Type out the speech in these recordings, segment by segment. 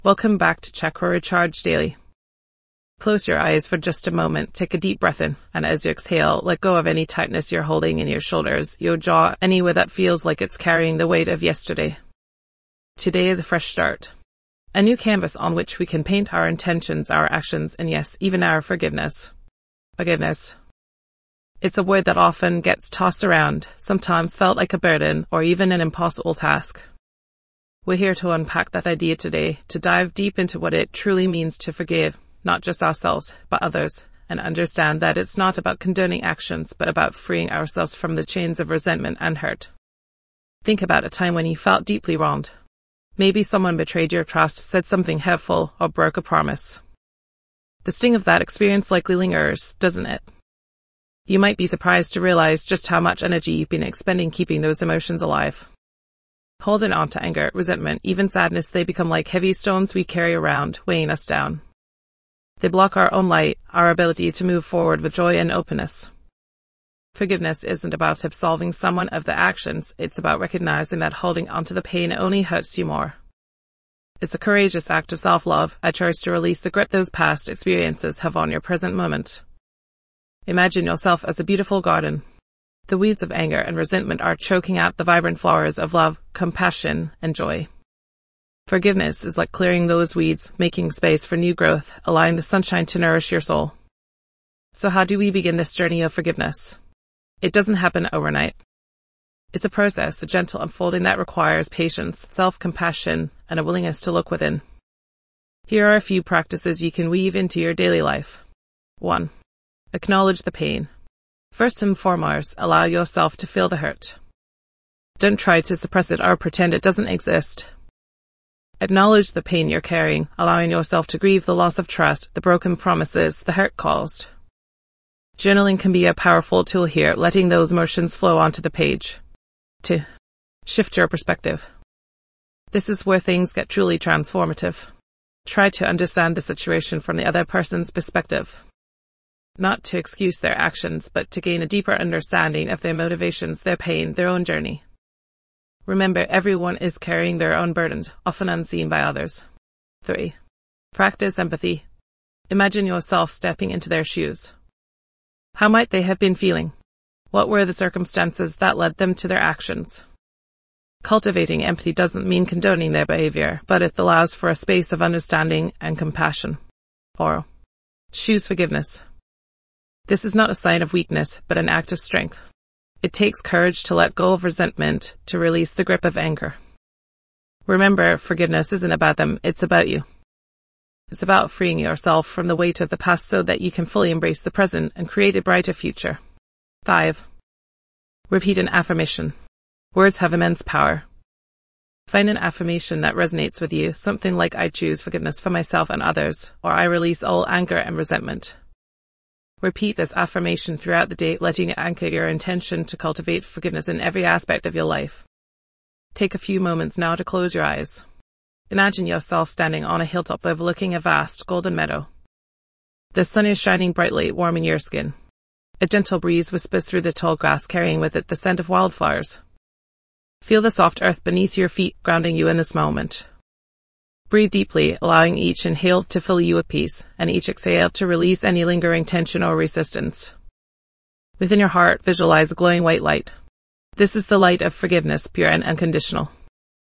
Welcome back to Chakra Recharge Daily. Close your eyes for just a moment, take a deep breath in, and as you exhale, let go of any tightness you're holding in your shoulders, your jaw, anywhere that feels like it's carrying the weight of yesterday. Today is a fresh start. A new canvas on which we can paint our intentions, our actions, and yes, even our forgiveness. Forgiveness. It's a word that often gets tossed around, sometimes felt like a burden or even an impossible task. We're here to unpack that idea today, to dive deep into what it truly means to forgive, not just ourselves, but others, and understand that it's not about condoning actions, but about freeing ourselves from the chains of resentment and hurt. Think about a time when you felt deeply wronged. Maybe someone betrayed your trust, said something hurtful, or broke a promise. The sting of that experience likely lingers, doesn't it? You might be surprised to realize just how much energy you've been expending keeping those emotions alive. Holding on to anger, resentment, even sadness, they become like heavy stones we carry around, weighing us down. They block our own light, our ability to move forward with joy and openness. Forgiveness isn't about absolving someone of the actions, it's about recognizing that holding onto the pain only hurts you more. It's a courageous act of self-love, a choice to release the grip those past experiences have on your present moment. Imagine yourself as a beautiful garden. The weeds of anger and resentment are choking out the vibrant flowers of love, compassion, and joy. Forgiveness is like clearing those weeds, making space for new growth, allowing the sunshine to nourish your soul. So how do we begin this journey of forgiveness? It doesn't happen overnight. It's a process, a gentle unfolding that requires patience, self-compassion, and a willingness to look within. Here are a few practices you can weave into your daily life. 1. Acknowledge the pain. First and foremost, allow yourself to feel the hurt. Don't try to suppress it or pretend it doesn't exist. Acknowledge the pain you're carrying, allowing yourself to grieve the loss of trust, the broken promises, the hurt caused. Journaling can be a powerful tool here, letting those emotions flow onto the page. 2. Shift your perspective. This is where things get truly transformative. Try to understand the situation from the other person's perspective. Not to excuse their actions, but to gain a deeper understanding of their motivations, their pain, their own journey. Remember, everyone is carrying their own burdens, often unseen by others. 3. Practice empathy. Imagine yourself stepping into their shoes. How might they have been feeling? What were the circumstances that led them to their actions? Cultivating empathy doesn't mean condoning their behavior, but it allows for a space of understanding and compassion. 4. Choose forgiveness. This is not a sign of weakness, but an act of strength. It takes courage to let go of resentment, to release the grip of anger. Remember, forgiveness isn't about them, it's about you. It's about freeing yourself from the weight of the past so that you can fully embrace the present and create a brighter future. 5. Repeat an affirmation. Words have immense power. Find an affirmation that resonates with you, something like I choose forgiveness for myself and others, or I release all anger and resentment. Repeat this affirmation throughout the day, letting it anchor your intention to cultivate forgiveness in every aspect of your life. Take a few moments now to close your eyes. Imagine yourself standing on a hilltop overlooking a vast golden meadow. The sun is shining brightly, warming your skin. A gentle breeze whispers through the tall grass, carrying with it the scent of wildflowers. Feel the soft earth beneath your feet, grounding you in this moment. Breathe deeply, allowing each inhale to fill you with peace, and each exhale to release any lingering tension or resistance. Within your heart, visualize a glowing white light. This is the light of forgiveness, pure and unconditional.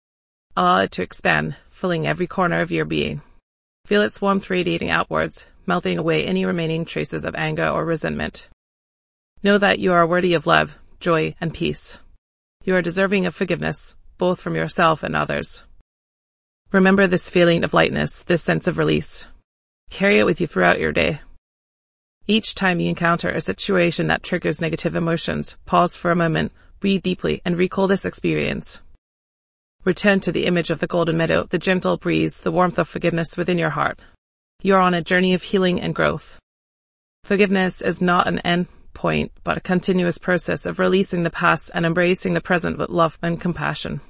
Allow it to expand, filling every corner of your being. Feel its warmth radiating outwards, melting away any remaining traces of anger or resentment. Know that you are worthy of love, joy, and peace. You are deserving of forgiveness, both from yourself and others. Remember this feeling of lightness, this sense of release. Carry it with you throughout your day. Each time you encounter a situation that triggers negative emotions, pause for a moment, breathe deeply, and recall this experience. Return to the image of the golden meadow, the gentle breeze, the warmth of forgiveness within your heart. You are on a journey of healing and growth. Forgiveness is not an end point, but a continuous process of releasing the past and embracing the present with love and compassion.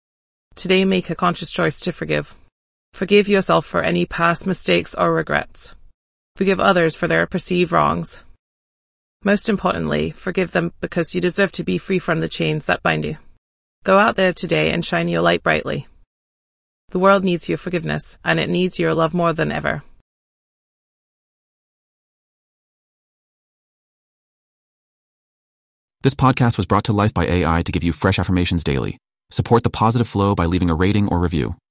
Today, make a conscious choice to forgive. Forgive yourself for any past mistakes or regrets. Forgive others for their perceived wrongs. Most importantly, forgive them because you deserve to be free from the chains that bind you. Go out there today and shine your light brightly. The world needs your forgiveness, and it needs your love more than ever. This podcast was brought to life by AI to give you fresh affirmations daily. Support the positive flow by leaving a rating or review.